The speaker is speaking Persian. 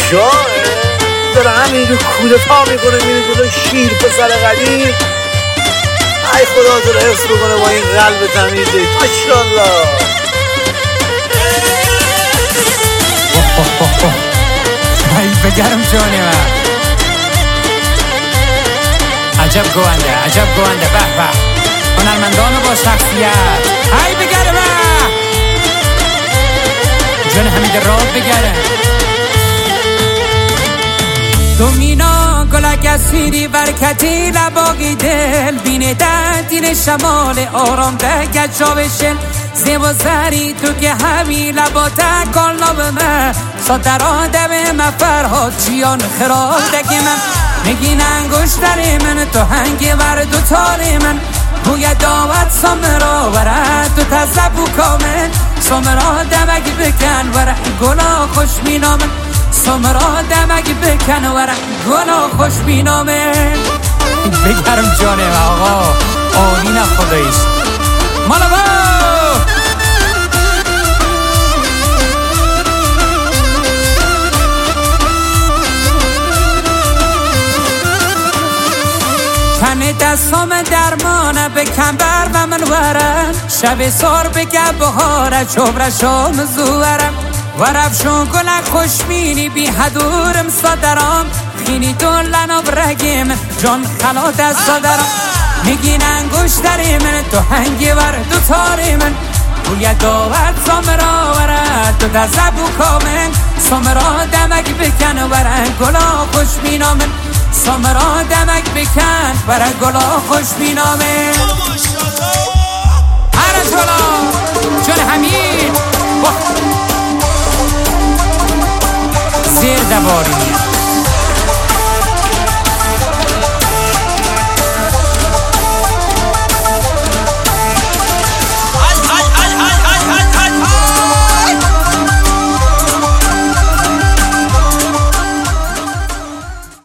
شاه داره همینجور کودتا میکنه میره جلو شیر پسر قدیم. ای خدا تو رو حفظ بکنه با این قلب تمیزه. ماشاءالله. ای بگرم جان من. عجب گوونده به به. هنرمندان با شخصیت. ای بگرم جان حمید راد بگرم. تو مینا گلک اسیری برکتی لباقی دل بینه در دین شمال آرام ده گجاب شل زیب و زری تو که همی لبا تکال نابمه سادر آدم مفرها چیان خراب دگی من نگین انگشتر من تو هنگی ور دو تاری من بوی داوت سامرا ورد تو تزبو کامل سامرا دمک بکن ورد گلا خوش مینامن سامرا دمک بکن ورد گلا خوش مینامن. بگرم جانم آقا آنین خدایش مالا با تنه دستام درمانه بکن بر و من ورم شب سار بگه بهاره چوبرشام زورم ورفشون گلک خوشبینی بی حدورم صدرام خینی دولن و برگیم جان خلا دست صدرم میگین انگشتری من تو هنگی ور دو تاری من بوی داوت سامرا ورد تو دزبو کامن سامرا دمک بکن ورد گلا خوشبینامن سامرا دمک بکن ورد گلا خوشبینامن. هر تولا جان حمید زیر دباری